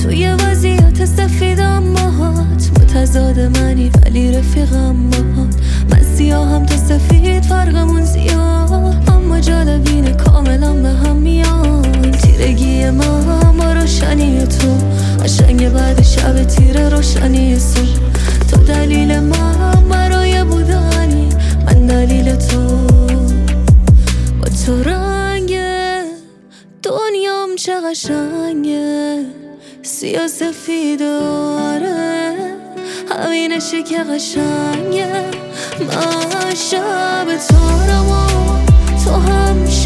توی وضعیت سفیدم باهات، متضاد منی ولی رفیقم باهات. من سیاهم تو سفید فرقمون زیاد، اما جالبینه کاملا به هم میان. تیرگی من با روشنی تو قشنگ بعد شب تیره روشنی صبح. تو دلیل من برای بودنی، من دلیل تو. با تو رنگ دنیام چه قشنگه، سیاه سفید آره، همینشه که قشنگه. من شب تارم و تو هم